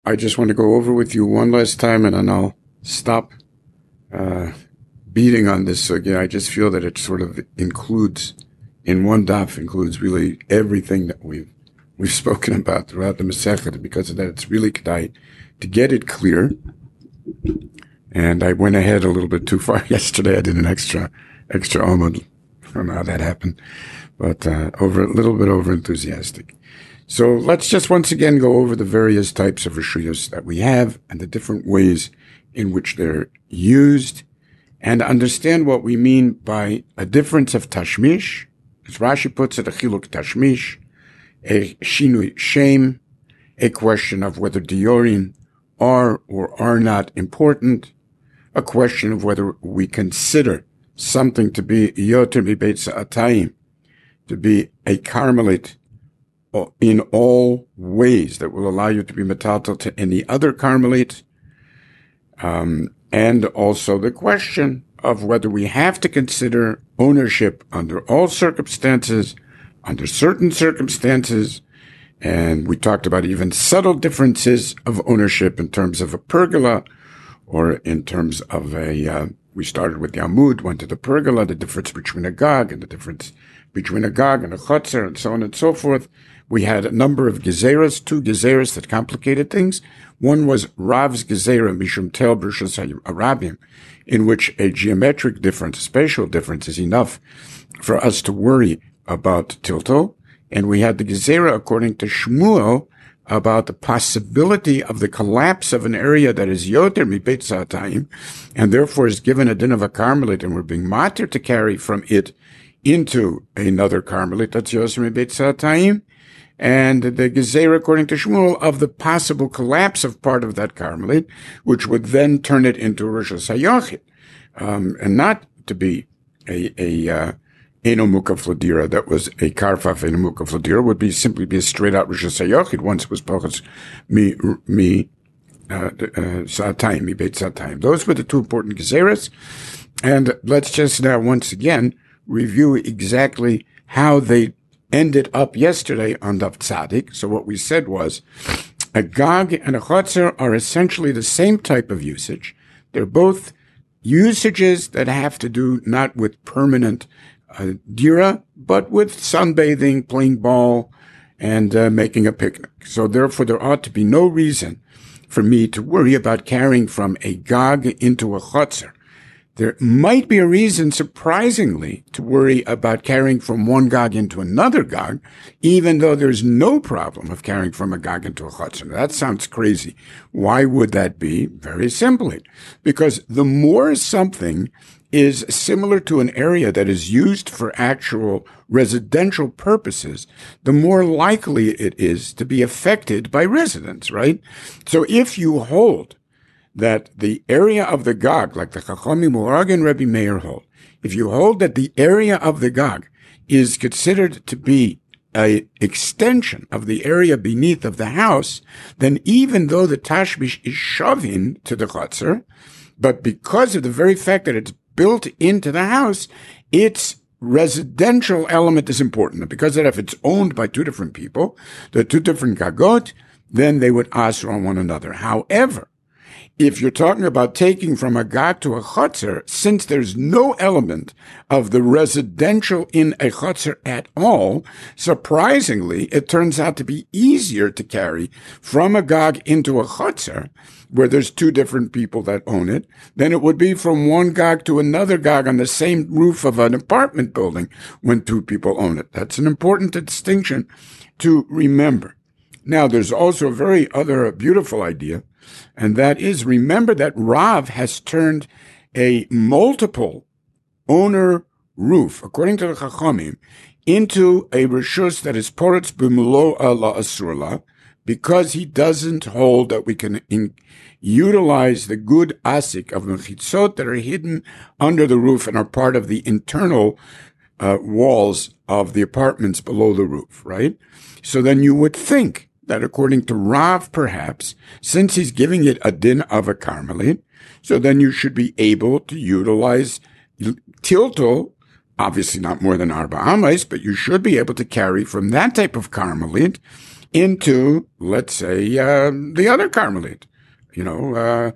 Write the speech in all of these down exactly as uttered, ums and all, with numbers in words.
I just want to go over with you one last time, and then I'll stop uh, beating on this again. I just feel that it sort of includes, in one daf, includes really everything that we've we've spoken about throughout the Masechet. Because of that, it's really kedai to get it clear. And I went ahead a little bit too far yesterday. I did an extra extra omud. I don't know how that happened, but uh, over a little bit over enthusiastic. So let's just once again go over the various types of reshuyos that we have and the different ways in which they're used, and understand what we mean by a difference of tashmish, as Rashi puts it, a chiluk tashmish, a shinui shem, a question of whether diorin are or are not important, a question of whether we consider something to be yoter mibeit atayim, to be a Carmelite in all ways that will allow you to be metaltal to any other Carmelite, um, and also the question of whether we have to consider ownership under all circumstances, under certain circumstances, and we talked about even subtle differences of ownership in terms of a pergola, or in terms of a, uh, we started with the Amud, went to the pergola, the difference between a Gag and the difference between a Gag and a Chotzer, and so on and so forth. We had a number of gezeras, two gezeras that complicated things. One was Rav's gezera, Mishum Tel Brishos Arabim, in which a geometric difference, a spatial difference, is enough for us to worry about tilto. And we had the gezera, according to Shmuel, about the possibility of the collapse of an area that is yoter mibeit sa'atayim, and therefore is given a din of a Carmelite, and we're being matir to carry from it into another Carmelite, that's yoter mibeit sa'atayim. And the gezerah, according to Shmuel, of the possible collapse of part of that Carmelite, which would then turn it into a Rosh Hashanah, um, and not to be a, a, uh, Eno Mukaf Ladira, that was a Karfaf Eno Mukaf Ladira, would be simply be a straight out Rosh Hashanah. Once it was Pachas Mi, Mi, uh, Sa'atayim, Mi Beit Sa'atayim. Those were the two important gezeras. And let's just now once again review exactly how they ended up yesterday on Daf Tzadik. So what we said was a Gag and a Chotzer are essentially the same type of usage. They're both usages that have to do not with permanent uh, dira, but with sunbathing, playing ball, and uh, making a picnic. So therefore there ought to be no reason for me to worry about carrying from a Gag into a Chotzer. There might be a reason, surprisingly, to worry about carrying from one Gag into another Gag, even though there's no problem of carrying from a Gag into a Chotzer. That sounds crazy. Why would that be? Very simply, because the more something is similar to an area that is used for actual residential purposes, the more likely it is to be affected by residents, right? So if you hold that the area of the Gag, like the Chachamim Morag and Rebbe Meir hold, if you hold that the area of the Gag is considered to be an extension of the area beneath of the house, then even though the Tashmish is shoving to the Chotzer, but because of the very fact that it's built into the house, its residential element is important. And because of that, if it's owned by two different people, the two different Gagot, then they would answer on one another. However, if you're talking about taking from a Gag to a Chotzer, since there's no element of the residential in a Chotzer at all, surprisingly, it turns out to be easier to carry from a Gag into a Chotzer, where there's two different people that own it, than it would be from one Gag to another Gag on the same roof of an apartment building when two people own it. That's an important distinction to remember. Now, there's also a very other beautiful idea, and that is, remember that Rav has turned a multiple owner roof, according to the Chachamim, into a reshus that is poretz b'mlo'a la'asurla, because he doesn't hold that we can in, utilize the good asik of mechitzot that are hidden under the roof and are part of the internal uh, walls of the apartments below the roof, right? So then you would think that according to Rav, perhaps, since he's giving it a din of a Carmelite, so then you should be able to utilize tilto, obviously not more than arba amas, but you should be able to carry from that type of Carmelite into, let's say, uh, the other Carmelite, you know, uh,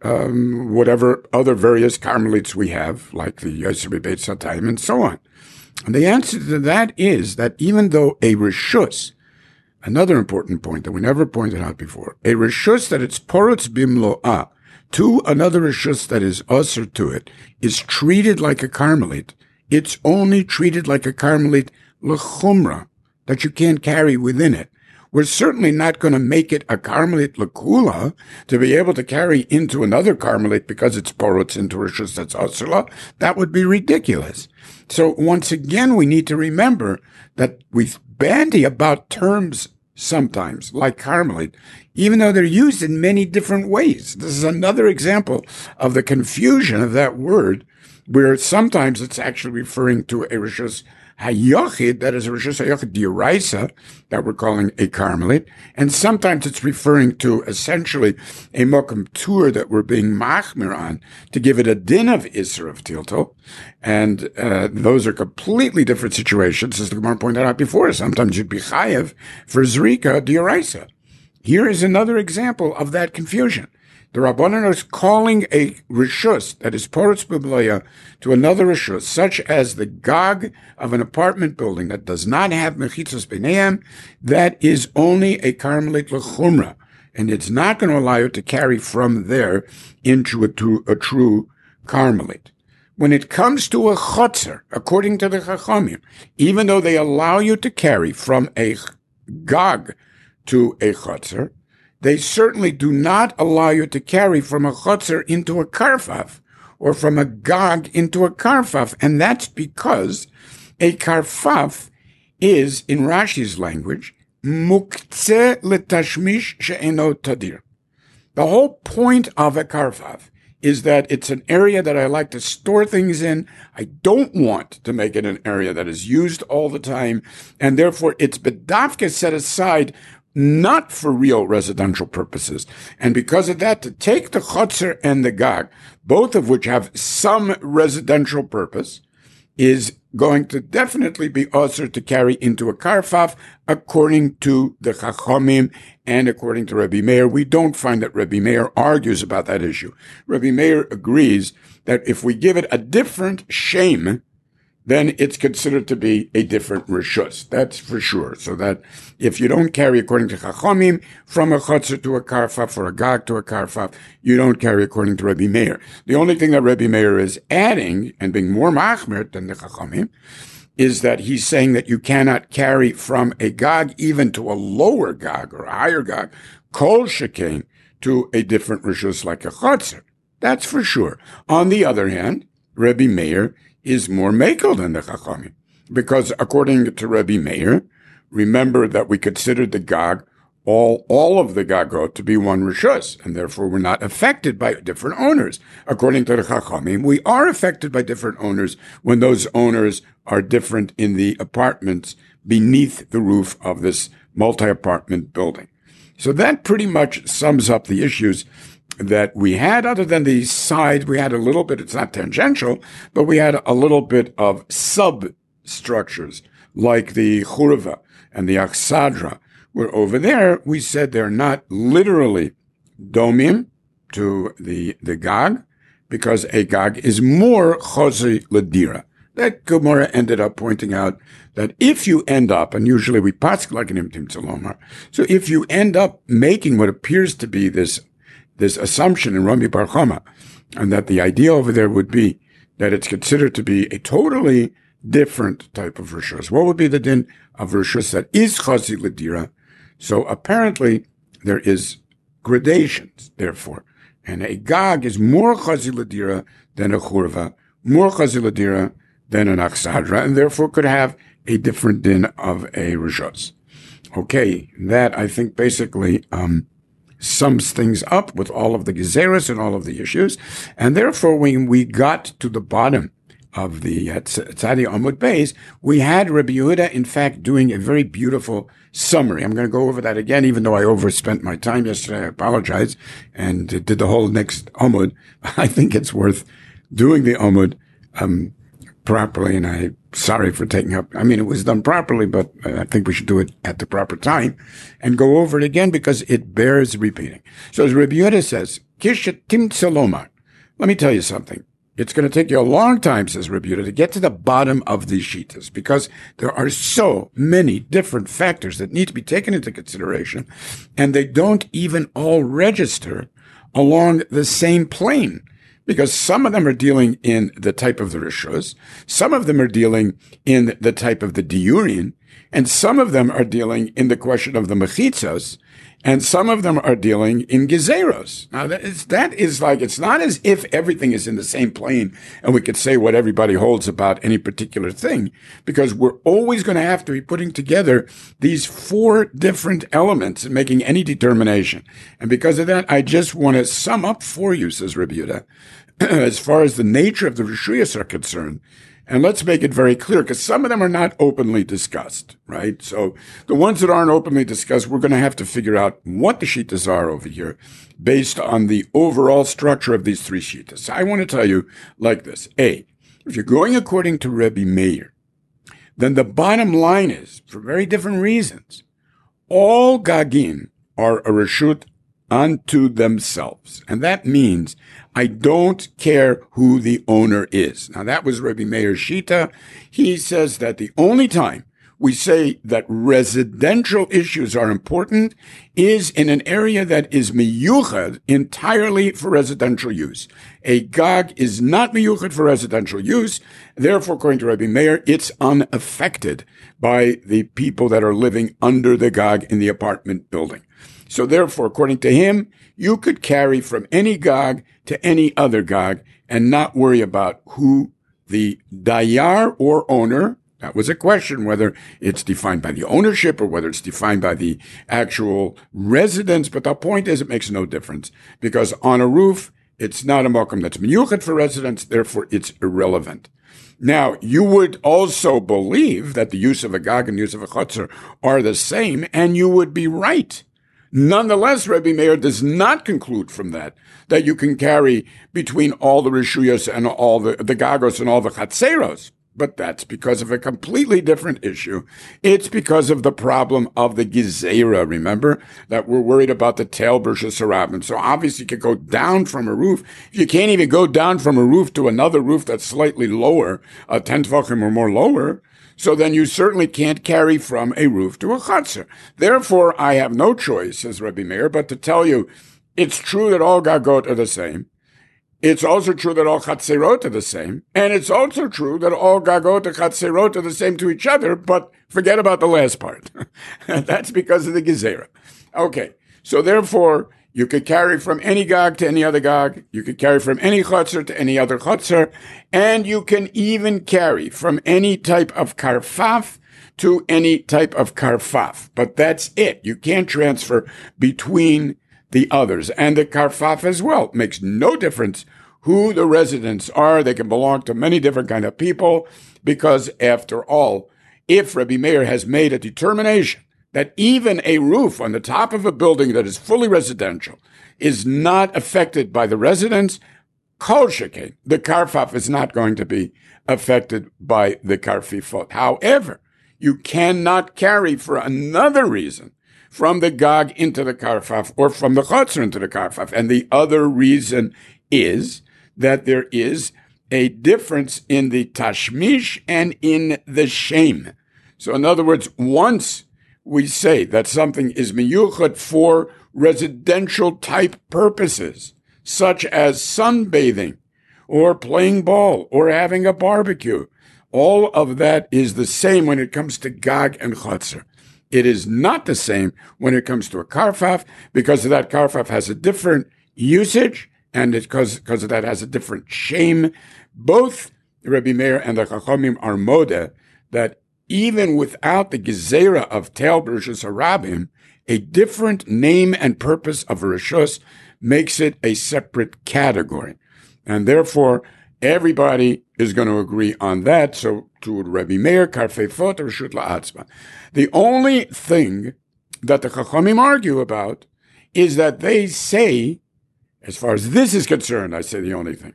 um, whatever other various Carmelites we have, like the Yosef Beit Satayim and so on. And the answer to that is that even though a reshus, another important point that we never pointed out before, a reshus that it's porotz bimlo'ah to another reshus that is usher to it is treated like a Carmelite. It's only treated like a Carmelite l'chumra, that you can't carry within it. We're certainly not going to make it a Carmelite l'kula to be able to carry into another Carmelite because it's porotz into reshus that's usher. That would be ridiculous. So once again, we need to remember that we bandy about terms sometimes, like Carmelite, even though they're used in many different ways. This is another example of the confusion of that word, where sometimes it's actually referring to a reshus hayochid, that is a reshus hayochid d'oraisa, that we're calling a Carmelite, and sometimes it's referring to essentially a mokum tur that we're being machmir on to give it a din of Isser of Tilto, and uh, those are completely different situations, as the Gemara pointed out before. Sometimes you'd be chayev for zrika d'oraisa. Here is another example of that confusion. The Rabbanan is calling a reshus that is porotz b'mlo'ah to another reshus, such as the gag of an apartment building that does not have mechitzos b'neihem, that is only a Carmelite l'chumra, and it's not going to allow you to carry from there into a, to a true Carmelite. When it comes to a chotzer, according to the Chachamim, even though they allow you to carry from a gag to a chotzer, they certainly do not allow you to carry from a chotzer into a karfaf, or from a gag into a karfaf. And that's because a karfaf is, in Rashi's language, muktzeh letashmish she'eno tadir. The whole point of a karfaf is that it's an area that I like to store things in. I don't want to make it an area that is used all the time, and therefore it's bedavka set aside not for real residential purposes. And because of that, to take the chotzer and the gag, both of which have some residential purpose, is going to definitely be also to carry into a karfaf, according to the Chachamim and according to Rabbi Meir. We don't find that Rabbi Meir argues about that issue. Rabbi Meir agrees that if we give it a different shame, then it's considered to be a different reshus. That's for sure. So that if you don't carry, according to Chachamim, from a chotzer to a karfaf or a gag to a karfaf, you don't carry according to Rabbi Meir. The only thing that Rabbi Meir is adding, and being more machmir than the Chachamim, is that he's saying that you cannot carry from a gag even to a lower gag or a higher gag, kol shekain, to a different reshus like a chotzer. That's for sure. On the other hand, Rabbi Meir is more mekel than the Chachamim, because according to Rabbi Meir, remember that we considered the gag, all all of the gagot, to be one reshus, and therefore we're not affected by different owners. According to the Chachamim, we are affected by different owners when those owners are different in the apartments beneath the roof of this multi-apartment building. So that pretty much sums up the issues that we had. Other than the side, we had a little bit, it's not tangential, but we had a little bit of substructures, like the churva and the achsadra, where over there we said they're not literally domim to the, the gag, because a gag is more chosi ledira. That Gemara ended up pointing out that if you end up, and usually we pass like an imtim tzalomar, so if you end up making what appears to be this this assumption in Rami Bar Chama, and that the idea over there would be that it's considered to be a totally different type of reshus. What would be the din of reshus that is chazi ledira? So apparently there is gradations, therefore. And a gag is more chazi ledira than a churva, more chazi ledira than an achsadra, and therefore could have a different din of a reshus. Okay, that I think basically um sums things up with all of the gezeros and all of the issues. And therefore, when we got to the bottom of the uh, Tzadi Amud Beis, we had Rabbi Yehuda, in fact, doing a very beautiful summary. I'm going to go over that again, even though I overspent my time yesterday. I apologize, and did the whole next Amud. I think it's worth doing the Amud um, properly, and I'm sorry for taking up. I mean, it was done properly, but I think we should do it at the proper time and go over it again because it bears repeating. So as Rabbi Yehuda says, Kisha Timtza Lomar. Let me tell you something. It's going to take you a long time, says Rabbi Yehuda, to get to the bottom of these shitas because there are so many different factors that need to be taken into consideration, and they don't even all register along the same plane. Because some of them are dealing in the type of the rishus, some of them are dealing in the type of the diurin, and some of them are dealing in the question of the mechitzos, and some of them are dealing in gezeros. Now that is, that is like, it's not as if everything is in the same plane and we could say what everybody holds about any particular thing, because we're always going to have to be putting together these four different elements and making any determination. And because of that, I just want to sum up for you, says Rabbi Yehuda, as far as the nature of the rishuyas are concerned. And let's make it very clear, because some of them are not openly discussed, right? So the ones that aren't openly discussed, we're going to have to figure out what the shitas are over here based on the overall structure of these three shitas. I want to tell you like this. A, if you're going according to Rebbe Meir, then the bottom line is, for very different reasons, all gagin are a reshut unto themselves. And that means I don't care who the owner is. Now, that was Rebbe Meir's shita. He says that the only time we say that residential issues are important is in an area that is miyuchad entirely for residential use. A gag is not miyuchad for residential use. Therefore, according to Rebbe Meir, it's unaffected by the people that are living under the gag in the apartment building. So therefore, according to him, you could carry from any gag to any other gag and not worry about who the dayar or owner, that was a question, whether it's defined by the ownership or whether it's defined by the actual residence. But the point is, it makes no difference because on a roof, it's not a makom that's miyuchat for residents, therefore it's irrelevant. Now, you would also believe that the use of a gag and the use of a chutzner are the same, and you would be right. Nonetheless, Rebbe Meir does not conclude from that that you can carry between all the rishuyos and all the, the gagos and all the chatzeros. But that's because of a completely different issue. It's because of the problem of the gezerah. Remember that we're worried about the tail versus harabim. So obviously you can go down from a roof. If you can't even go down from a roof to another roof that's slightly lower, uh, ten tvachim or more lower, so then you certainly can't carry from a roof to a chutzner. Therefore, I have no choice, says Rebbe Meir, but to tell you it's true that all gagot are the same. It's also true that all chatzerot are the same. And it's also true that all gagot and chatzerot are the same to each other, but forget about the last part. That's because of the gezerah. Okay, so therefore, you could carry from any gag to any other gag. You could carry from any chutzer to any other chutzer. And you can even carry from any type of karfaf to any type of karfaf. But that's it. You can't transfer between the others. And the karfaf as well. It makes no difference who the residents are. They can belong to many different kind of people because, after all, if Rebbe Meir has made a determination that even a roof on the top of a building that is fully residential is not affected by the residents, kol shekain, the karfaf is not going to be affected by the karfifot. However, you cannot carry for another reason from the gag into the karfaf or from the chutzner into the karfaf. And the other reason is that there is a difference in the tashmish and in the shem. So in other words, once we say that something is miyuchat for residential type purposes, such as sunbathing or playing ball or having a barbecue, all of that is the same when it comes to gag and chutzner. It is not the same when it comes to a karfaf, because of that karfaf has a different usage, and it's because, because of that has a different shame. Both Rebbe Meir and the Chachamim are modeh that even without the gezerah of Teil Bereshus Harabim, a different name and purpose of a reshus makes it a separate category. And therefore, everybody is going to agree on that. So to Rebbe Meir, Karfefot, Reshut La'atzma. The only thing that the Chachamim argue about is that they say, as far as this is concerned, I say the only thing,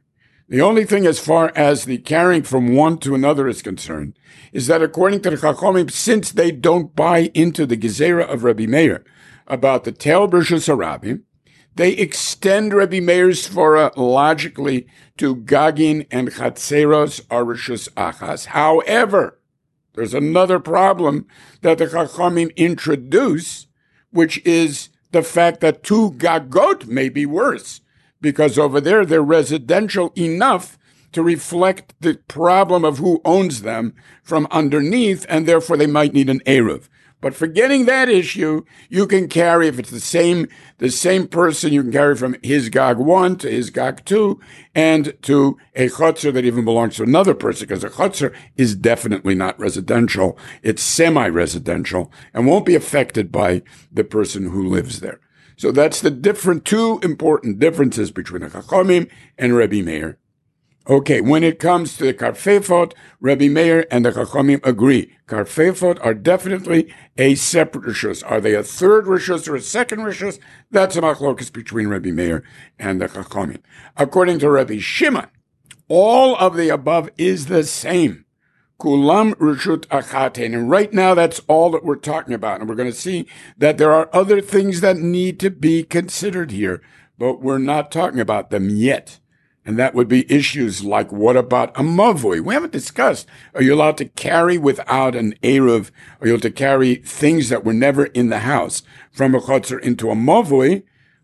The only thing as far as the carrying from one to another is concerned is that according to the Chachamim, since they don't buy into the Gezerah of Rabbi Meir about the Tel B'Rishus HaRabim, they extend Rabbi Meir's svara logically to Gagin and Chatzeros are Rishus Achas. However, there's another problem that the Chachamim introduce, which is the fact that two Gagot may be worse, because over there they're residential enough to reflect the problem of who owns them from underneath, and therefore they might need an Eruv. But forgetting that issue, you can carry, if it's the same, the same person, you can carry from his Gag one to his Gag two and to a Chotzer that even belongs to another person, because a Chotzer is definitely not residential. It's semi-residential and won't be affected by the person who lives there. So that's the different, two important differences between the Chachamim and Rabbi Meir. Okay, when it comes to the Karfefot, Rabbi Meir and the Chachamim agree. Karfefot are definitely a separate Rishus. Are they a third Rishus or a second Rishus? That's a machlokas between Rabbi Meir and the Chachamim. According to Rabbi Shimon, all of the above is the same. Kulam Rishut Achatein. And right now, that's all that we're talking about. And we're going to see that there are other things that need to be considered here, but we're not talking about them yet. And that would be issues like, what about a mavoi? We haven't discussed, are you allowed to carry without an eruv? Are you allowed to carry things that were never in the house from a chotzer into a mavoi?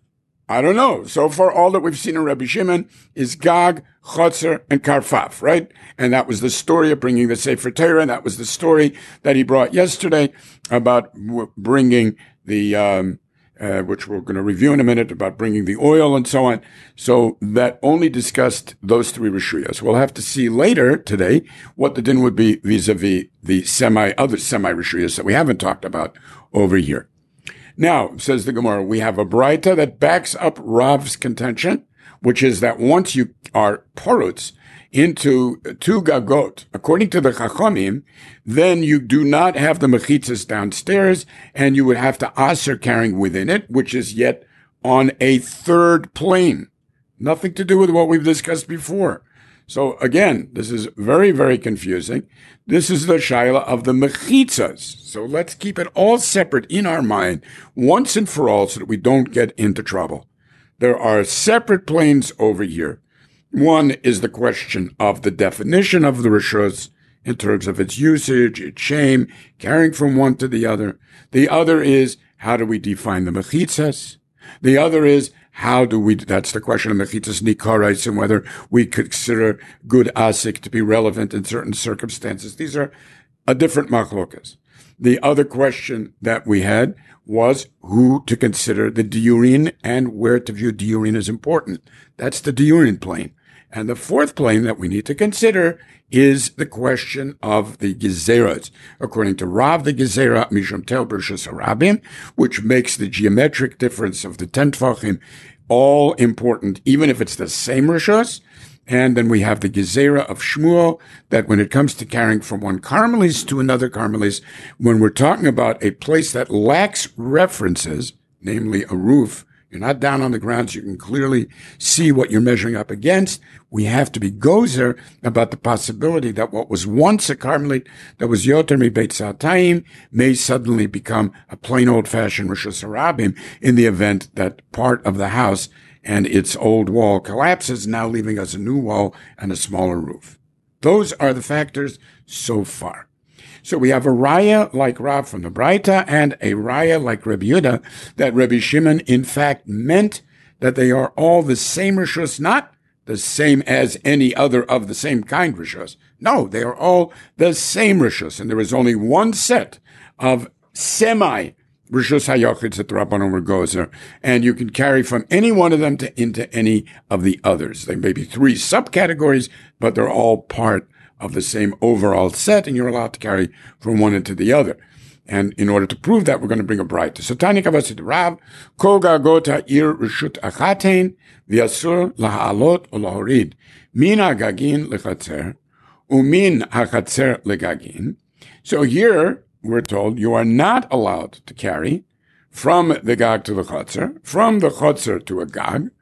I don't know. So far, all that we've seen in Rabbi Shimon is Gag, Chotzer, and Karfaf, right? And that was the story of bringing the Sefer Torah, and that was the story that he brought yesterday about w- bringing the, um, Uh, which we're going to review in a minute, about bringing the oil and so on. So that only discussed those three Rishuyas. We'll have to see later today what the din would be vis-a-vis the semi, other semi-Rishuyas that we haven't talked about over here. Now, says the Gemara, we have a Braita that backs up Rav's contention, which is that once you are porutz into two gagot, according to the Chachamim, then you do not have the mechitzas downstairs, and you would have to aser carrying within it, which is yet on a third plane. Nothing to do with what we've discussed before. So again, this is very, very confusing. This is the shaila of the mechitzas. So let's keep it all separate in our mind once and for all so that we don't get into trouble. There are separate planes over here. One is the question of the definition of the Rishus in terms of its usage, its shame, carrying from one to the other. The other is, how do we define the mechitzas? The other is, how do we, that's the question of mechitzas nikarais and whether we consider good asik to be relevant in certain circumstances. These are a different machlokas. The other question that we had was who to consider the diurin and where to view diurin as important. That's the diurin plane. And the fourth plane that we need to consider is the question of the gezerahs. According to Rav, the gezerah mishum tel b'rishus harabim, which makes the geometric difference of the ten tvachim all important, even if it's the same rishus. And then we have the gezerah of Shmuel, that when it comes to carrying from one karmelis to another karmelis, when we're talking about a place that lacks references, namely a roof, you're not down on the ground, so you can clearly see what you're measuring up against. We have to be gozer about the possibility that what was once a Carmelite that was Yoter Mi Beit Sa'atayim may suddenly become a plain old-fashioned Rishus Harabim in the event that part of the house and its old wall collapses, now leaving us a new wall and a smaller roof. Those are the factors so far. So we have a raya like Rav from the Braita and a raya like Rabbi Yehuda that Rabbi Shimon in fact meant that they are all the same rishus, not the same as any other of the same kind rishus. No, they are all the same rishus, and there is only one set of semi rishus hayochids that the Rabbanon were gozer, and you can carry from any one of them to into any of the others. There may be three subcategories, but they're all part of the same overall set, and you're allowed to carry from one into the other. And in order to prove that, we're going to bring a Braita. So Tani Kavasid Rav, Kol Gagota Ir Rishut Achatein, V'asur Laha'alot O Lahorid, Min HaGagin Lechatzer, Umin HaChatzer Legagin. So here, we're told, you are not allowed to carry from the Gag to the Chatzer, from the Chatzer to a Gag,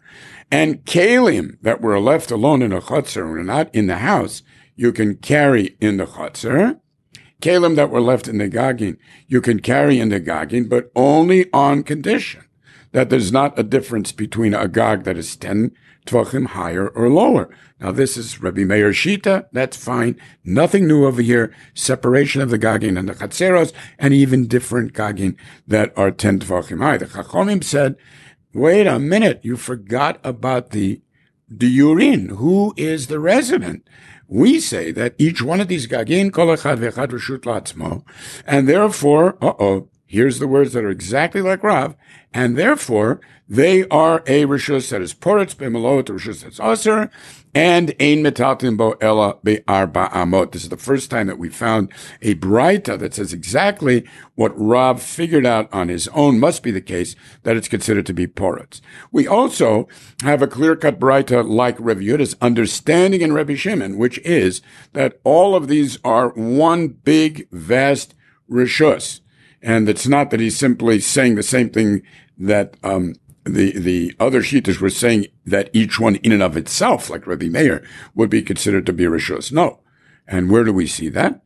And kalim that were left alone in a chutzner, or not in the house, you can carry in the chutzner. Kalim that were left in the gagin, you can carry in the gagin, but only on condition that there's not a difference between a gag that is ten tvachim higher or lower. Now this is Rabbi Meir Shita, that's fine. Nothing new over here. Separation of the gagin and the chatzeros, and even different gagin that are ten tvachim high. The Chachomim said, wait a minute, you forgot about the diurin. Who is the resident? We say that each one of these gagin, kol echad v'echad reshut la'atzmo, and therefore, uh-oh, here's the words that are exactly like Rav, and therefore they are a reshus that is poretz b'melot, a reshus that's aser, and ein metaltin bo ella be'arba amot. This is the first time that we found a braita that says exactly what Rav figured out on his own must be the case, that it's considered to be poretz. We also have a clear-cut braita like Rav Yehuda's understanding in Rabbi Shimon, which is that all of these are one big, vast reshus. And it's not that he's simply saying the same thing that um, the the other shittas were saying, that each one in and of itself, like Rabbi Meir, would be considered to be rishus. No. And where do we see that?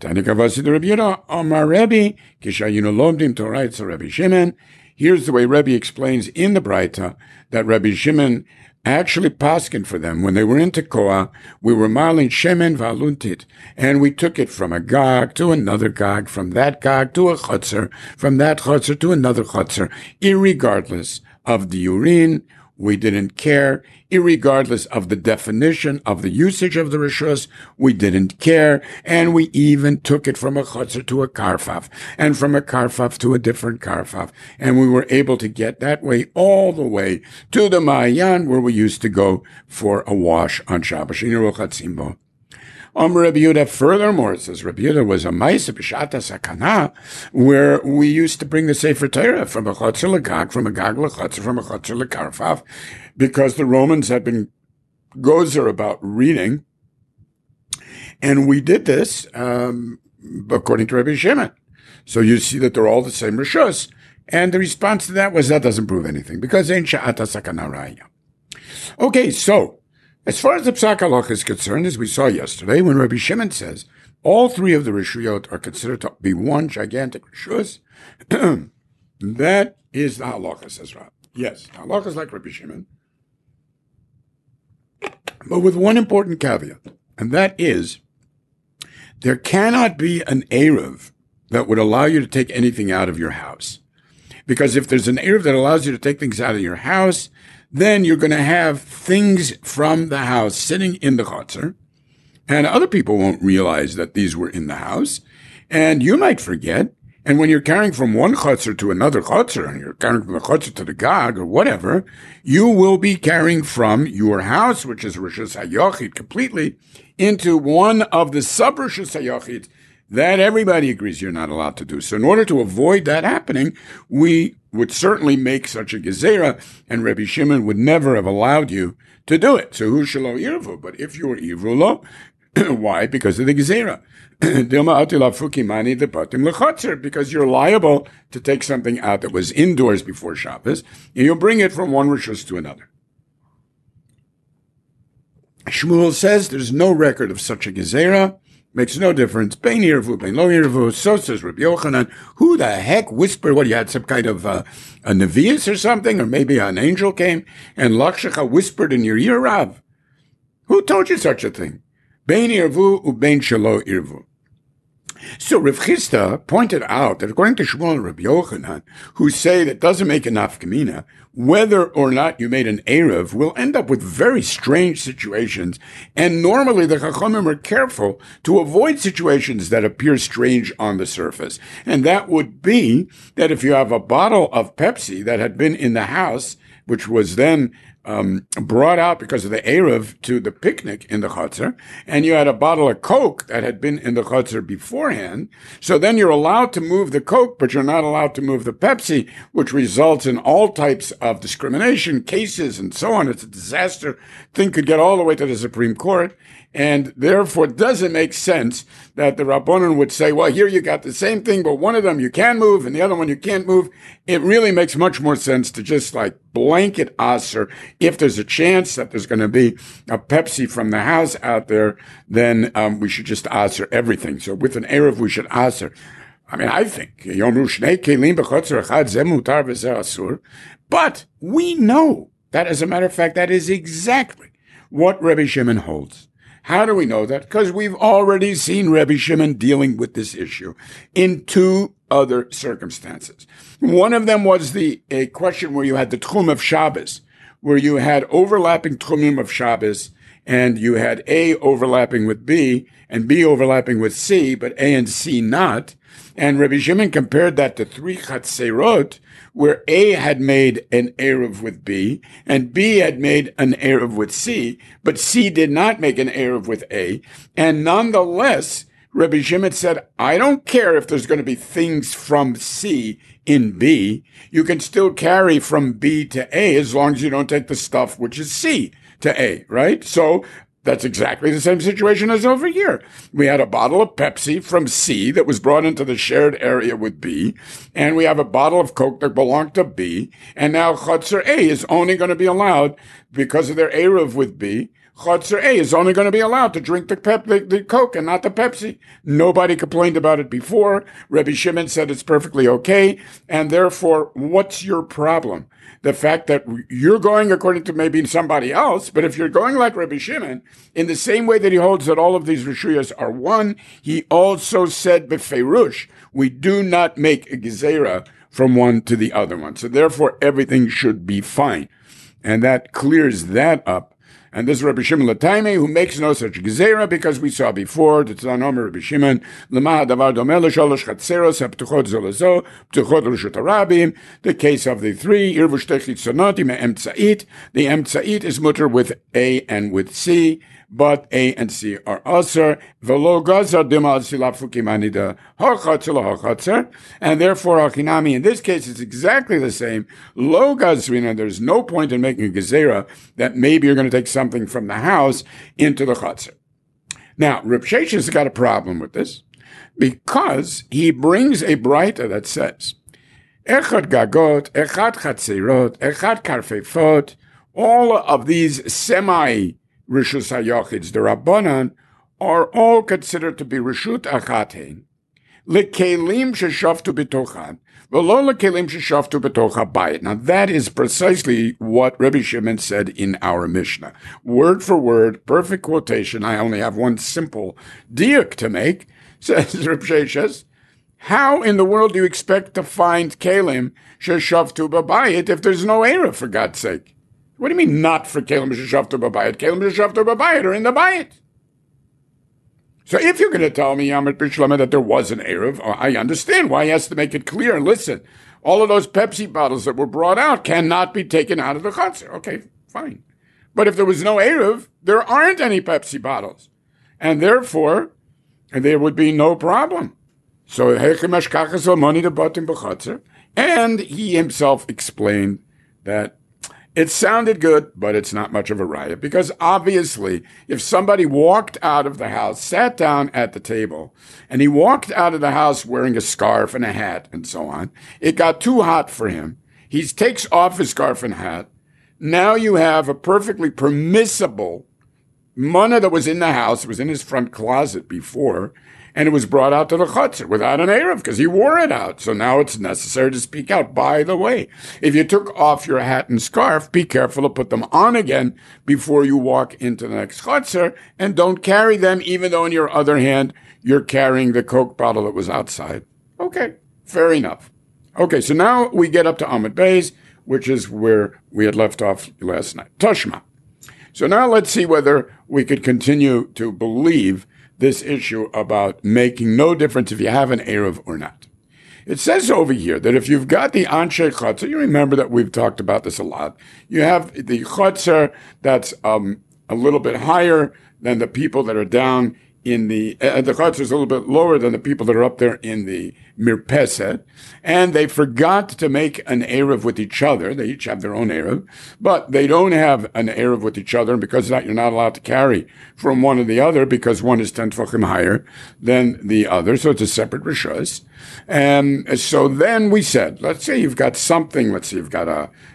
Here's the way Rebbe explains in the Braita that Rabbi Shimon actually paskin for them. When they were in Tekoa, we were marling shemen v'aluntit, and we took it from a gag to another gag, from that gag to a chutzer, from that chutzer to another chutzer, irregardless of the urine. We didn't care. Irregardless of the definition of the usage of the rishus, we didn't care. And we even took it from a chutzer to a karfaf, and from a karfaf to a different karfaf. And we were able to get that way all the way to the Ma'ayan, where we used to go for a wash on Shabbos. Um, Rabbi Yehuda, furthermore, it says Rabbi Yehuda was a ma'aseh b'shata sakana, where we used to bring the Sefer Torah from a chotzer l'gag, from a gag l'chotzer, from a chotzer l'karfaf, because the Romans had been gozer about reading, and we did this um, according to Rabbi Shimon. So you see that they're all the same rishus, and the response to that was that doesn't prove anything, because ein sha'ata sakana raya. Okay, so as far as the Psak Halach is concerned, as we saw yesterday, when Rabbi Shimon says all three of the Rishuyot are considered to be one gigantic Rishus, that is the Halacha, says Rab. Yes, the Halacha is like Rabbi Shimon, but with one important caveat, and that is there cannot be an Erev that would allow you to take anything out of your house. Because if there's an Erev that allows you to take things out of your house, then you're going to have things from the house sitting in the chotzer, and other people won't realize that these were in the house, and you might forget. And when you're carrying from one chotzer to another chotzer, and you're carrying from the chotzer to the gag or whatever, you will be carrying from your house, which is Rishus HaYochid completely, into one of the sub-Rishus HaYochid that everybody agrees you're not allowed to do. So in order to avoid that happening, we would certainly make such a gezerah, and Rabbi Shimon would never have allowed you to do it. So who shelo irvu? But if you were irvulo, why? Because of the gezerah. Because you're liable to take something out that was indoors before Shabbos, and you'll bring it from one rishus to another. Shmuel says there's no record of such a gezerah. Makes no difference. Bein irvu, bein lo irvu. So says Rabbi Yochanan. Who the heck whispered? What, you had some kind of uh, a nevius or something? Or maybe an angel came and Lakshacha whispered in your ear, Rav? Who told you such a thing? Bein irvu u bein shelo irvu. So Rav Chisda pointed out that according to Shmuel and Rabbi Yochanan, who say that doesn't make a nafkamina, whether or not you made an Erev, will end up with very strange situations. And normally the Chachamim are careful to avoid situations that appear strange on the surface. And that would be that if you have a bottle of Pepsi that had been in the house, which was then Um, brought out because of the Erev to the picnic in the Chotzer, and you had a bottle of Coke that had been in the Chotzer beforehand, so then you're allowed to move the Coke, but you're not allowed to move the Pepsi, which results in all types of discrimination cases and so on. It's a disaster. Thing could get all the way to the Supreme Court, and therefore it doesn't make sense that the Rabbanan would say, well, here you got the same thing, but one of them you can move and the other one you can't move. It really makes much more sense to just like blank blanket aser. If there's a chance that there's going to be a Pepsi from the house out there, then um, we should just aser everything. So with an Erev, we should aser. I mean, I think, but we know that, as a matter of fact, that is exactly what Rebbe Shimon holds. How do we know that? Because we've already seen Rebbe Shimon dealing with this issue in two other circumstances. One of them was the a question where you had the Tchum of Shabbos, where you had overlapping Tchumim of Shabbos, and you had A overlapping with B, and B overlapping with C, but A and C not. And Rabbi Shimon compared that to three Chatzerot, where A had made an Erev with B, and B had made an Erev with C, but C did not make an Erev with A. And nonetheless, Rabbi Shimon said, I don't care if there's going to be things from C in B. You can still carry from B to A as long as you don't take the stuff which is C to A, right? So that's exactly the same situation as over here. We had a bottle of Pepsi from C that was brought into the shared area with B, and we have a bottle of Coke that belonged to B, and now Chotzer A is only going to be allowed, because of their Erev with B, Chotzer A is only going to be allowed to drink the, pep, the, the Coke and not the Pepsi. Nobody complained about it before. Rabbi Shimon said it's perfectly okay, and therefore, what's your problem? The fact that you're going according to maybe somebody else, but if you're going like Rabbi Shimon, in the same way that he holds that all of these Rishuyas are one, he also said befeirush, we do not make a gezerah from one to the other one. So therefore, everything should be fine. And that clears that up. And this is Rabbi Shimon Lataime, who makes no such gezerah, because we saw before, the Tzan Omer Rabbi Shimon, L'ma hadavar domeh l'shalosh chatzeros haptuchot zo lezo, ptuchot l'reshut harabim, the case of the three, irvu shtei chitzonot im emtzait, the emtzait is mutter with A and with C, but A and C are aser, v'lo gazar dima silafukim anida hachatzer lahachatzer, and therefore hachinami, in this case, it's exactly the same. Lo gazrina, there's no point in making a gezerah that maybe you're going to take something from the house into the chatzer. Now, Reb Sheshes has got a problem with this, because he brings a braita that says, echad gagot, echad chatzerot, echad karfefot, all of these semi Rishus HaYachids, the Rabbanan, are all considered to be Rishut Achatein, Lekelim Sheshaftu B'tochan, V'lo Lekelim Sheshaftu B'tocha Bayit. Now that is precisely what Rabbi Shimon said in our Mishnah. Word for word, perfect quotation. I only have one simple diuk to make, says Rabbi Sheshes. How in the world do you expect to find Kelim Sheshaftu B'bayit if there's no Erev, for God's sake? What do you mean not for Kelim Sheshavtu B'bayit? Kelim Sheshavtu B'bayit are in the Bayit. So if you're going to tell me, Yamit B'Shlomo, that there was an Erev, I understand why he has to make it clear. Listen, all of those Pepsi bottles that were brought out cannot be taken out of the Chatzar. Okay, fine. But if there was no Erev, there aren't any Pepsi bottles. And therefore, there would be no problem. So, and he himself explained that it sounded good, but it's not much of a riot, because obviously if somebody walked out of the house, sat down at the table, and he walked out of the house wearing a scarf and a hat and so on, it got too hot for him. He takes off his scarf and hat. Now you have a perfectly permissible mana that was in the house. It was in his front closet before, and it was brought out to the chutzner without an Erev because he wore it out. So now it's necessary to speak out. By the way, if you took off your hat and scarf, be careful to put them on again before you walk into the next chutzner, and don't carry them even though in your other hand you're carrying the Coke bottle that was outside. Okay, fair enough. Okay, so now we get up to Amud Beis, which is where we had left off last night. Toshma. So now let's see whether we could continue to believe this issue about making no difference if you have an Erev or not. It says over here that if you've got the Anshe Chotzer, you remember that we've talked about this a lot, you have the Chotzer that's um, a little bit higher than the people that are down in the, uh, the Chotzer is a little bit lower than the people that are up there in the Mirpeset, and they forgot to make an Erev with each other. They each have their own Erev, but they don't have an Erev with each other, and because of that, you're not allowed to carry from one to the other because one is ten tefachim higher than the other, so it's a separate Rishus. And so then we said, let's say you've got something, let's say you've got a,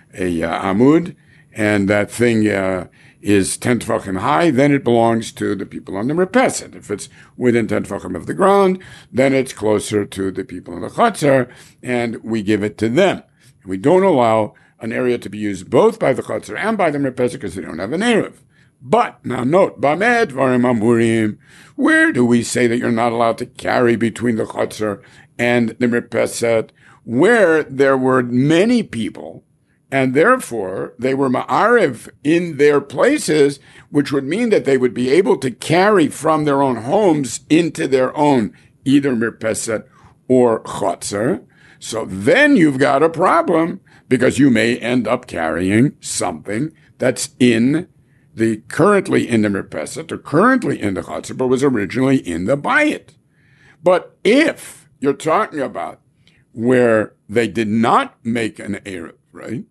a uh, amud, and that thing uh, is ten tefachim high, then it belongs to the people on the merpeset. If it's within ten tefachim of the ground, then it's closer to the people in the chutzner, and we give it to them. We don't allow an area to be used both by the chutzner and by the merpeset because they don't have an eruv. But, now note, Bameh Dvarim Amurim, where do we say that you're not allowed to carry between the chutzner and the merpeset, where there were many people, and therefore they were ma'ariv in their places, which would mean that they would be able to carry from their own homes into their own either merpeset or chutzner. So then you've got a problem, because you may end up carrying something that's in the currently in the merpeset or currently in the chutzner, but was originally in the bayit. But if you're talking about where they did not make an eruv, right?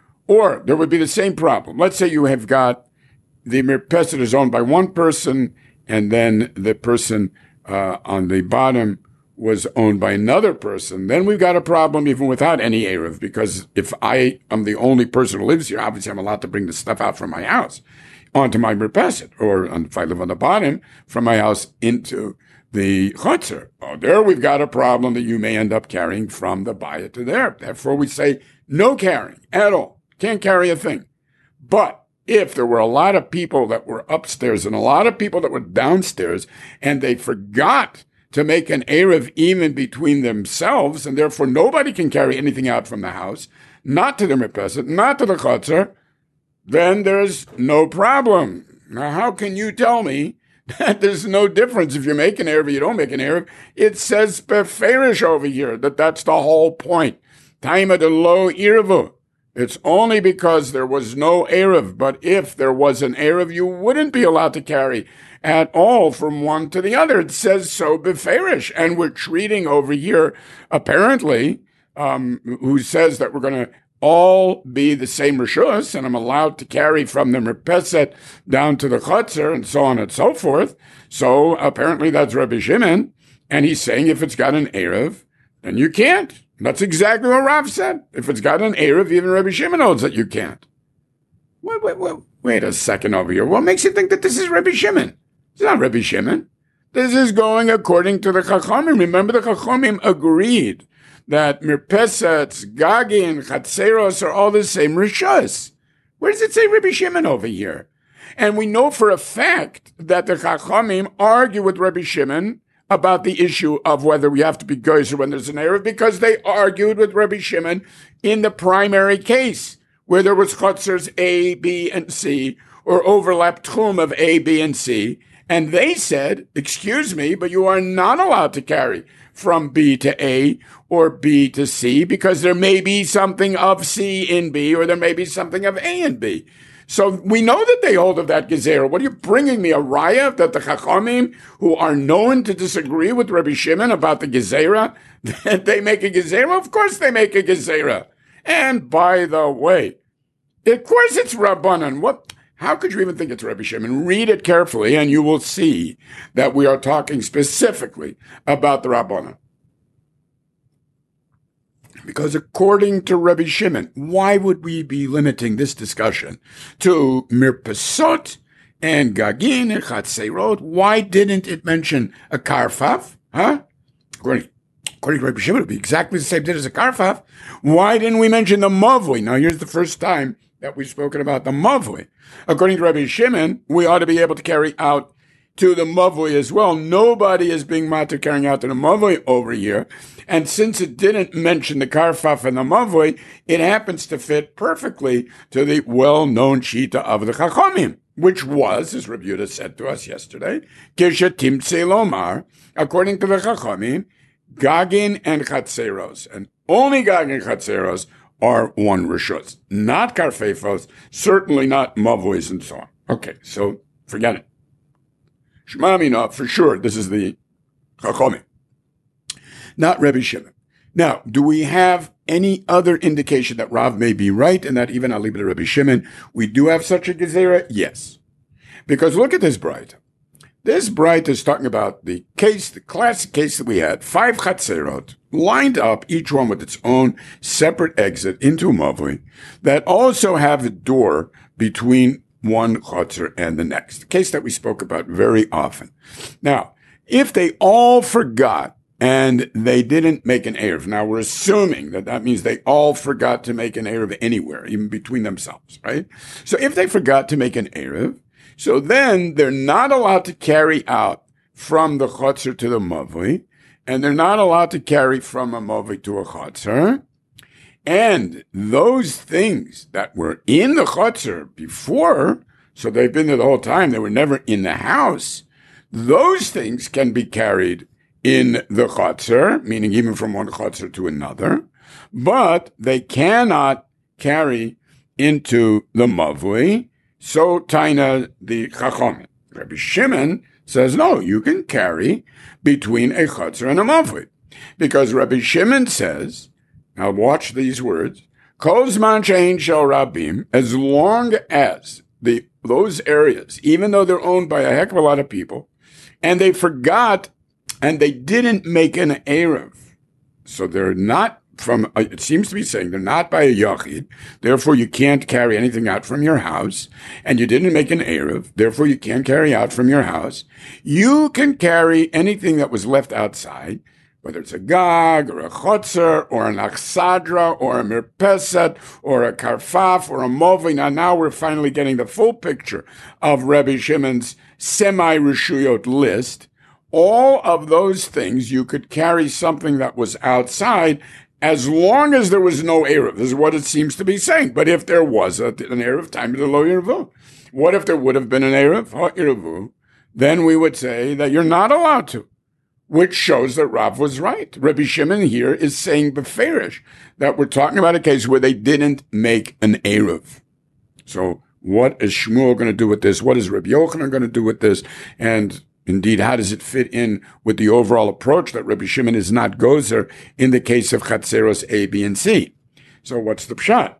Or there would be the same problem. Let's say you have got the merpeset is owned by one person, and then the person uh, on the bottom was owned by another person. Then we've got a problem even without any eruv, because if I am the only person who lives here, obviously I'm allowed to bring the stuff out from my house onto my merpeset, or if I live on the bottom, from my house into the chutzner. Oh, there we've got a problem that you may end up carrying from the bayit to there. Therefore, we say no carrying at all. Can't carry a thing. But if there were a lot of people that were upstairs and a lot of people that were downstairs, and they forgot to make an eruv even between themselves, and therefore nobody can carry anything out from the house, not to the merpeset, not to the chutzner, then there's no problem. Now, how can you tell me that there's no difference if you make an eruv or you don't make an eruv? It says beferish over here that that's the whole point. Taima de lo eruvu. It's only because there was no eruv, but if there was an eruv, you wouldn't be allowed to carry at all from one to the other. It says so beferish, and we're treating over here, apparently, um, who says that we're going to all be the same rishus, and I'm allowed to carry from the merpeset down to the chutzner, and so on and so forth. So apparently that's Rabbi Shimon, and he's saying if it's got an eruv, then you can't. That's exactly what Rav said. If it's got an eruv, even Rabbi Shimon knows that you can't. Wait, wait, wait, wait a second over here. What makes you think that this is Rabbi Shimon? It's not Rabbi Shimon. This is going according to the Chachamim. Remember, the Chachamim agreed that merpesets, gagi, and chatzeros are all the same rishus. Where does it say Rabbi Shimon over here? And we know for a fact that the Chachamim argue with Rabbi Shimon about the issue of whether we have to be geyser when there's an eruv, because they argued with Rabbi Shimon in the primary case, where there was chutzers A, B, and C, or overlap tchum of A, B, and C, and they said, excuse me, but you are not allowed to carry from B to A or B to C, because there may be something of C in B, or there may be something of A in B. So we know that they hold of that gezerah. What are you bringing me, a raya that the Chachamim, who are known to disagree with Rabbi Shimon about the gezerah, that they make a gezerah? Of course they make a gezerah. And by the way, of course it's Rabbanan. What? How could you even think it's Rabbi Shimon? Read it carefully, and you will see that we are talking specifically about the Rabbanan. Because according to Rabbi Shimon, why would we be limiting this discussion to mirpesot and gagin and chatzerot? Why didn't it mention a karfaf? Huh? According, according to Rabbi Shimon, it would be exactly the same thing as a karfaf. Why didn't we mention the mavli? Now, here's the first time that we've spoken about the mavli. According to Rabbi Shimon, we ought to be able to carry out to the mavli as well. Nobody is being matter carrying out to the mavli over here. And since it didn't mention the karfaf and the mavli, it happens to fit perfectly to the well-known shita of the Chachamim, which was, as Rabbi Yehuda said to us yesterday, Kishatim Lomar, according to the Chachamim, Gagin and Chatzeros, and only Gagin and Chatzeros are one rishus, not karfefos, certainly not mavlis and so on. Okay, so forget it. Shema Mina, for sure, this is the Chachamim, not Rabbi Shimon. Now, do we have any other indication that Rav may be right and that even Alibah Rabbi Shimon, we do have such a gezerah? Yes. Because look at this bright. This Bright is talking about the case, the classic case that we had, five chatzerot lined up, each one with its own separate exit into a mavui that also have a door between one chotzer and the next. The case that we spoke about very often. Now, if they all forgot and they didn't make an Erev, now we're assuming that that means they all forgot to make an Erev anywhere, even between themselves, right? So if they forgot to make an Erev, so then they're not allowed to carry out from the chotzer to the mavui, and they're not allowed to carry from a mavui to a chotzer. And those things that were in the chotzer before, so they've been there the whole time, they were never in the house, those things can be carried in the chotzer, meaning even from one chotzer to another, but they cannot carry into the mavui. So Taina the Chacham. Rabbi Shimon says, no, you can carry between a chotzer and a mavui. Because Rabbi Shimon says, now watch these words, Kol zman she'ein shel rabim, as long as the those areas, even though they're owned by a heck of a lot of people, and they forgot and they didn't make an Erev, so they're not from, it seems to be saying they're not by a Yachid, therefore you can't carry anything out from your house, and you didn't make an Erev, therefore you can't carry out from your house. You can carry anything that was left outside, whether it's a gag, or a chotzer, or an achsadra, or a mirpeset, or a karfaf, or a movi. Now, now we're finally getting the full picture of Rabbi Shimon's semi-reshuyot list. All of those things, you could carry something that was outside, as long as there was no Erev. This is what it seems to be saying. But if there was a, an Erev, time to lo Erevu. What if there would have been an Erev, ha Erevu? Then we would say that you're not allowed to, which shows that Rav was right. Rabbi Shimon here is saying beferish that we're talking about a case where they didn't make an Erev. So what is Shmuel going to do with this? What is Rabbi Yochanan going to do with this? And indeed, how does it fit in with the overall approach that Rabbi Shimon is not gozer in the case of Chatzeros A, B, and C? So what's the pshat?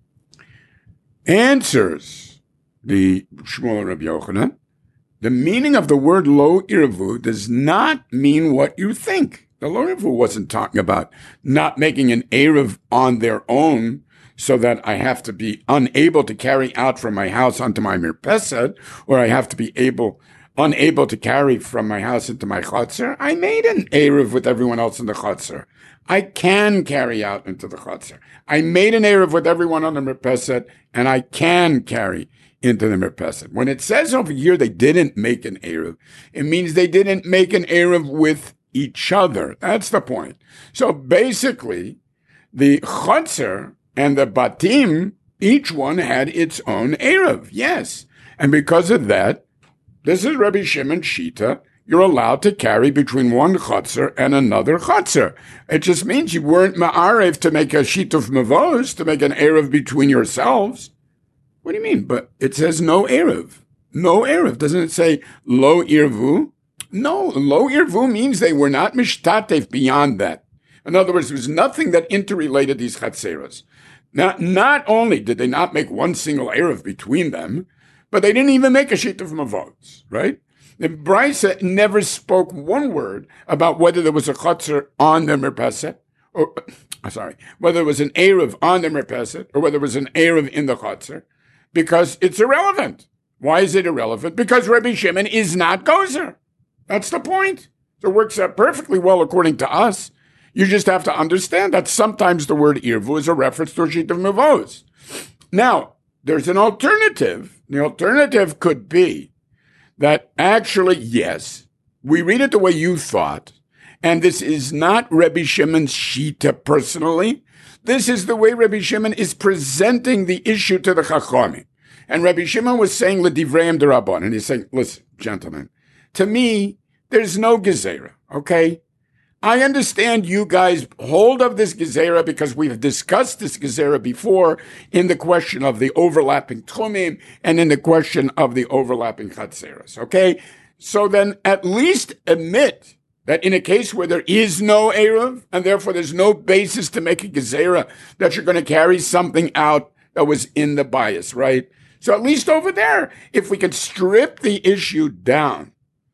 Answers the Shmuel and Rabbi Yochanan. The meaning of the word lo irvu does not mean what you think. The lo irvu wasn't talking about not making an Erev on their own so that I have to be unable to carry out from my house onto my mirpeset, or I have to be able unable to carry from my house into my chotzer. I made an Erev with everyone else in the chotzer. I can carry out into the chotzer. I made an Erev with everyone on the mirpeset, and I can carry into the mirpeset. When it says over here they didn't make an Erev, it means they didn't make an Erev with each other. That's the point. So basically, the chotzer and the batim, each one had its own Erev. Yes. And because of that, this is Rabbi Shimon Shita. You're allowed to carry between one chotzer and another chotzer. It just means you weren't ma'arev to make a sheet of mavos, to make an Erev between yourselves. What do you mean? But it says no Erev. No Erev. Doesn't it say lo irvu? No, lo irvu means they were not mishtatev beyond that. In other words, there was nothing that interrelated these chatzeros. Now, not only did they not make one single Erev between them, but they didn't even make a sheet of mavos, right? The Brisa never spoke one word about whether there was a chotzer on the mirpeset, or, sorry, whether there was an Erev on the mirpeset, or whether there was an Erev in the chotzer, because it's irrelevant. Why is it irrelevant? Because Rabbi Shimon is not gozer. That's the point. So it works out perfectly well according to us. You just have to understand that sometimes the word irvu is a reference to a sheet of mavos. Now, there's an alternative. The alternative could be that actually, yes, we read it the way you thought, and this is not Rabbi Shimon's shita personally. This is the way Rabbi Shimon is presenting the issue to the Chachamim. And Rabbi Shimon was saying l'divreim derabban, and he's saying, listen, gentlemen, to me, there's no gezerah, okay? I understand you guys hold of this gezerah because we've discussed this gezerah before in the question of the overlapping tchumim and in the question of the overlapping chatzeros, okay? So then at least admit that in a case where there is no Erev, and therefore there's no basis to make a gezerah, that you're going to carry something out that was in the bias, right? So at least over there, if we could strip the issue down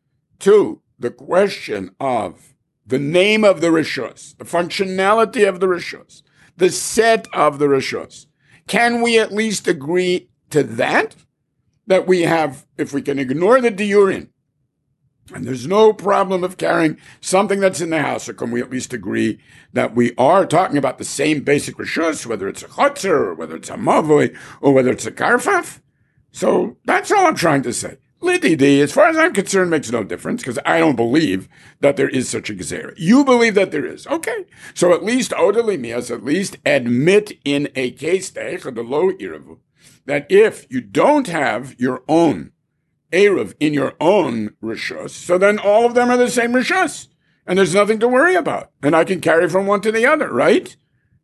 to the question of the name of the rishus, the functionality of the rishus, the set of the rishus, can we at least agree to that? That we have, if we can ignore the diurin, and there's no problem of carrying something that's in the house, or can we at least agree that we are talking about the same basic rishus, whether it's a chotzer, or whether it's a mavoi, or whether it's a karfaf? So that's all I'm trying to say. Lididi, as far as I'm concerned, makes no difference, because I don't believe that there is such a gezerah. You believe that there is. Okay. So at least odalimias, at least admit in a case, the low iravu, that if you don't have your own Erev in your own rishus, so then all of them are the same rishus, and there's nothing to worry about, and I can carry from one to the other, right?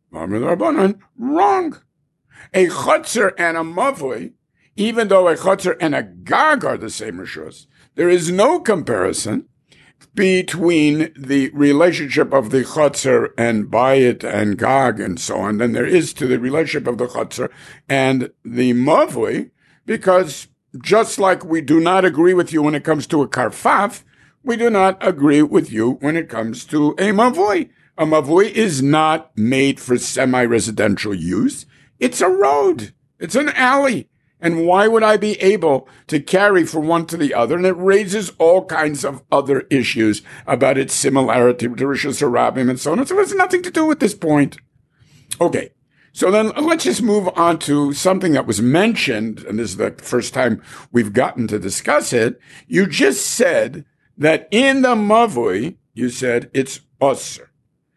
Wrong. A chotzer and a mavoi, even though a chotzer and a gag are the same rishus, there is no comparison between the relationship of the chotzer and bayit and gag and so on than there is to the relationship of the chotzer and the mavoi, because just like we do not agree with you when it comes to a karfaf, we do not agree with you when it comes to a mavoi. A mavoi is not made for semi-residential use. It's a road. It's an alley. And why would I be able to carry from one to the other? And it raises all kinds of other issues about its similarity to Rishus Harabim and so on. So it has nothing to do with this point. Okay. So then let's just move on to something that was mentioned, and this is the first time we've gotten to discuss it. You just said that in the mavui, you said it's osir.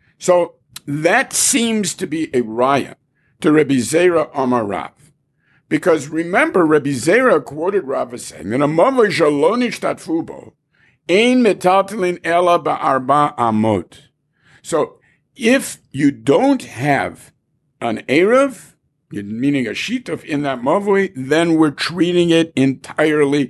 So that seems to be a raya to Rabbi Zera Amar Rav. Because remember, Rabbi Zera quoted Rav as saying that a mavui shalonish tatfubo ein metaltelin ela ba'arba amot. So if you don't have an Erev, meaning a shituf in that mavui, then we're treating it entirely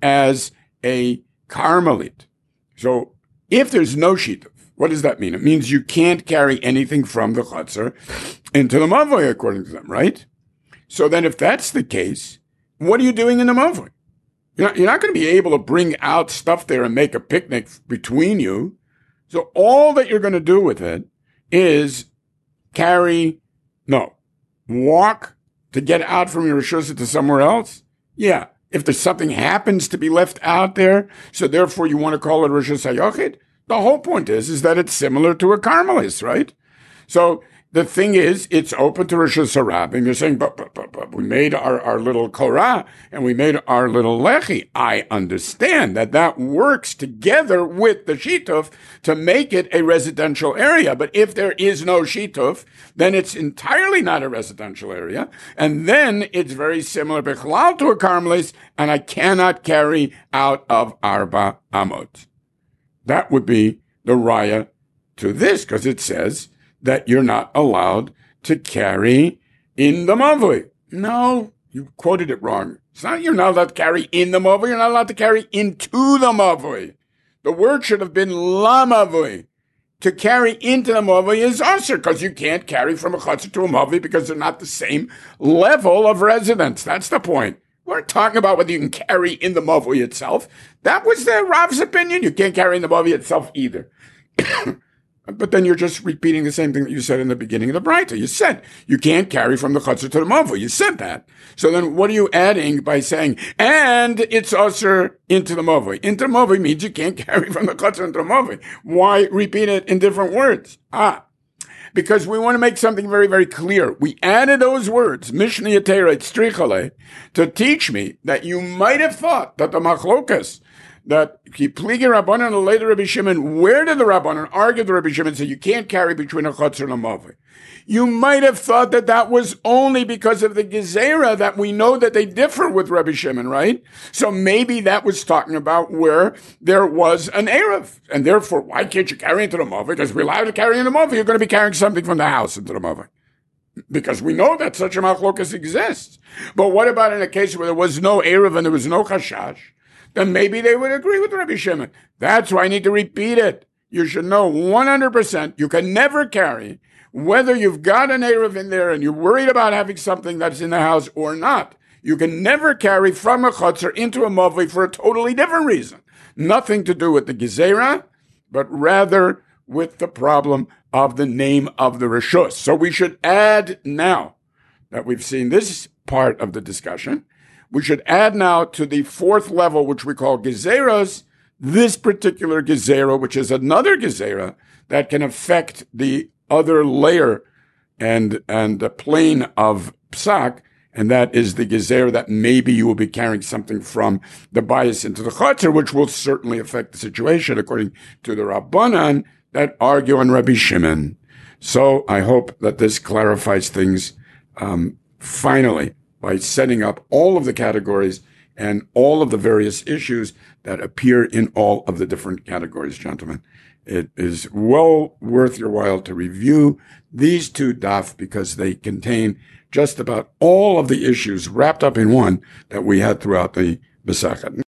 as a karmelit. So if there's no shituf, what does that mean? It means you can't carry anything from the chotzer into the mavui, according to them, right? So then if that's the case, what are you doing in the mavui? You're not, you're not going to be able to bring out stuff there and make a picnic between you. So all that you're going to do with it is carry No. Walk to get out from your rishus to somewhere else? Yeah. If there's something happens to be left out there, so therefore you want to call it rishus hayochid, the whole point is, is that it's similar to a karmelis, right? So the thing is, it's open to Rishus Harabim. You're saying, but, but, but, but we made our, our little korah and we made our little lechi. I understand that that works together with the shituf to make it a residential area. But if there is no shituf, then it's entirely not a residential area. And then it's very similar bichlal to a karmelis, and I cannot carry out of arba amot. That would be the raya to this, because it says that you're not allowed to carry in the mavui. No, you quoted it wrong. It's not you're not allowed to carry in the mavui, you're not allowed to carry into the mavui. The word should have been la mavui. To carry into the mavui is usher, because you can't carry from a chotzer to a mavui because they're not the same level of residence. That's the point. We're talking about whether you can carry in the mavui itself. That was the Rav's opinion. You can't carry in the mavui itself either. But then you're just repeating the same thing that you said in the beginning of the Braita. You said you can't carry from the chotzer to the mavui. You said that. So then what are you adding by saying, and it's usher into the mavui? Into the mavui means you can't carry from the chotzer into the mavui. Why repeat it in different words? Ah, because we want to make something very, very clear. We added those words, Mishnah Yetera Tzrichale, to teach me that you might have thought that the machlokas, that Kipligi Rabbanan and later Rabbi Shimon, where did the Rabbanan argue the Rabbi Shimon and say you can't carry between a chotzer and a mavui? You might have thought that that was only because of the gezerah, that we know that they differ with Rabbi Shimon, right? So maybe that was talking about where there was an erev, and therefore why can't you carry into the mavui? Because we're allowed to carry into the mavui. You're going to be carrying something from the house into the mavui, because we know that such a machlokas exists. But what about in a case where there was no erev and there was no chashash? Then maybe they would agree with Rabbi Shimon. That's why I need to repeat it. You should know one hundred percent you can never carry, whether you've got an erev in there and you're worried about having something that's in the house or not. You can never carry from a chotzer into a mavui for a totally different reason. nothing to do with the Gezerah, but rather with the problem of the name of the Rishus. So we should add now that we've seen this part of the discussion, we should add now to the fourth level, which we call Gezerahs, this particular Gezerah, which is another Gezerah that can affect the other layer and, and the plane of Psak, and that is the Gezerah that maybe you will be carrying something from the bias into the Chatzar, which will certainly affect the situation according to the Rabbanan that argue on Rabbi Shimon. So I hope that this clarifies things um, finally by setting up all of the categories and all of the various issues that appear in all of the different categories, gentlemen. It is well worth your while to review these two daf because they contain just about all of the issues wrapped up in one that we had throughout the Masechet.